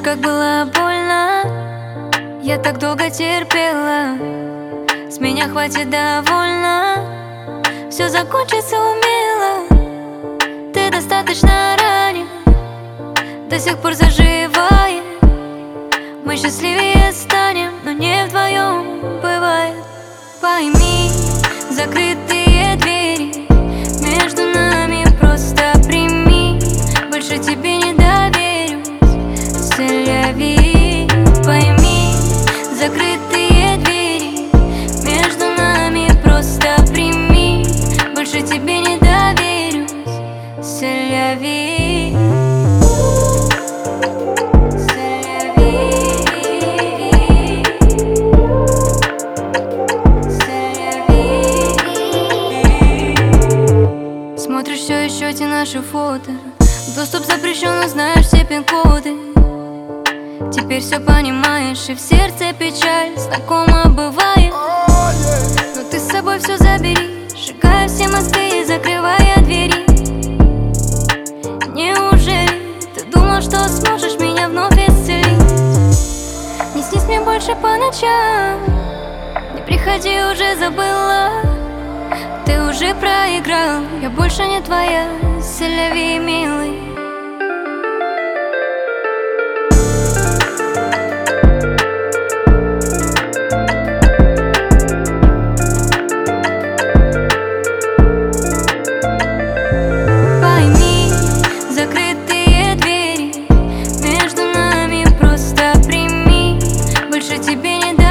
как было больно, я так долго терпела. С меня хватит, довольно, все закончится умело. Ты достаточно ранен, до сих пор заживает. Мы счастливее станем, но не вдвоем бывает. Пойми, закрытые двери между нами просто прими. Больше тебе не доверюсь, селяви. Пойми, закрытые двери между нами просто прими. Больше тебе не доверюсь, селяви. Смотришь все еще эти наши фото, доступ запрещен, но знаешь все пин-коды. Теперь все понимаешь, и в сердце печаль знакома бывает. Но ты с собой все забери, сжигая все мосты и закрывая двери. Неужели ты думал, что сможешь меня вновь исцелить? Не снись мне больше по ночам, не приходи, уже забыла. Ты уже проиграл, я больше не твоя, селяви, милый. Пойми, закрытые двери между нами просто прими. Больше тебе не